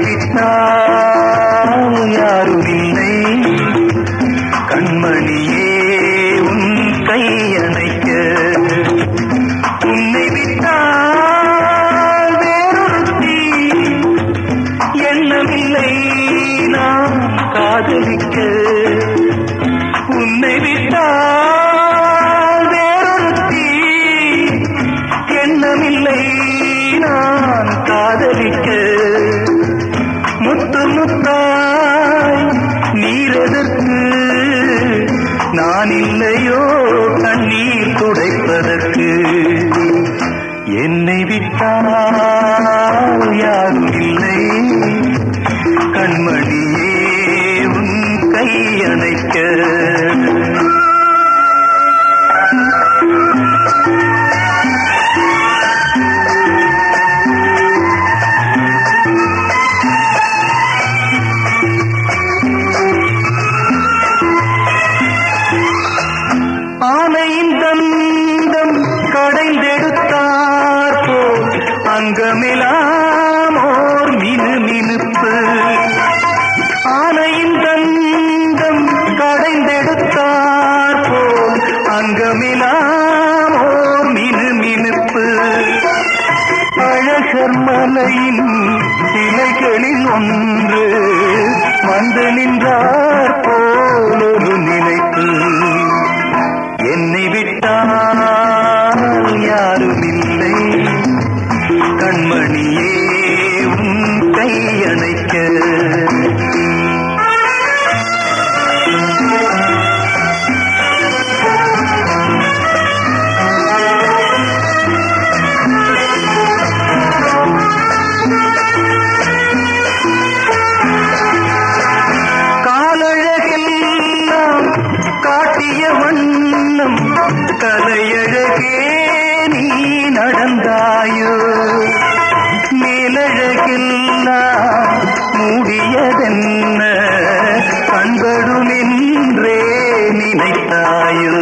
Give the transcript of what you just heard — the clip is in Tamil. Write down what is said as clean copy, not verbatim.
விட்டால் யாரும் இல்லை, கண்மணியே உன் கையணைக்க. உன்னை விட்டால் வேறொருத்தி, எண்ணமில்லை நான் காதலிக்க. உன்னை விட்டால் வேறொருத்தி, எண்ணமில்லை நான் காதலிக்க. முத்து முத்தாய் நீரெதற்கு, நான் இல்லையோ கண்ணீர் துடைப்பதற்கு. என்னை விட்டால் யாரும் இல்லை, கண்மணியே உன் கையணைக்க. ஆனையின் தந்தம் கடைந்தெடுத்தார் போல் அங்கமெல்லாம் ஓர் மினுமினுப்பு. ஆனையின் தந்தம் கடைந்தெடுத்தார் போல் அங்கமெல்லாம் ஓர் மினுமினுப்பு. அழகர் மலையின் சிலைகளில் ஒன்று வந்து நின்றார் போல் ஒரு நினைப்பு. என்னை விட்டால் யாரும் இல்லை, கண்மணியே உன் கையணைக்க. காலழகெல்லாம் காட்டிய வண்ணம் கலையழகே நீ நடந்தாயோ. மேலழகெல்லாம் மூடியதென்ன கண்படுமென்றே நினைத்தாயோ.